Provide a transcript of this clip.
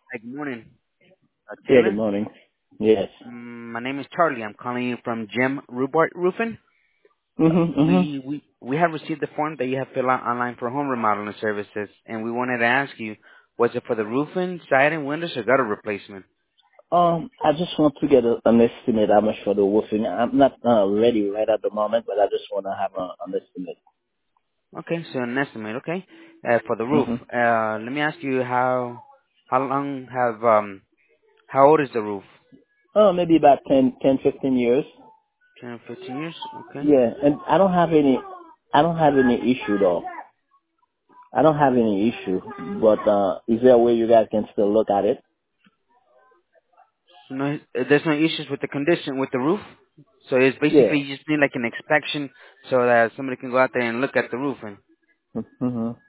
Hi, good morning, Yeah, good Taylor. morning. Yes. My name is Charlie. I'm calling you from Jim Rubart Roofing. We have received the form that you have filled out online for home remodeling services, and we wanted to ask you, was it for the roofing, siding, windows, or gutter replacement? I just want to get an estimate how much for the roofing. I'm not ready right at the moment, but I just want to have an estimate. Okay, so an estimate. Okay, for the roof. Mm-hmm. Let me ask you how old is the roof? Oh, maybe about 15 years. 10 or 15 years. Okay. Yeah, and I don't have any issue though. I don't have any issue, but is there a way you guys can still look at it? So no, there's no issues with the condition with the roof. So it's Yeah. basically you just need like an inspection so that somebody can go out there and look at the roofing. Mm-hmm.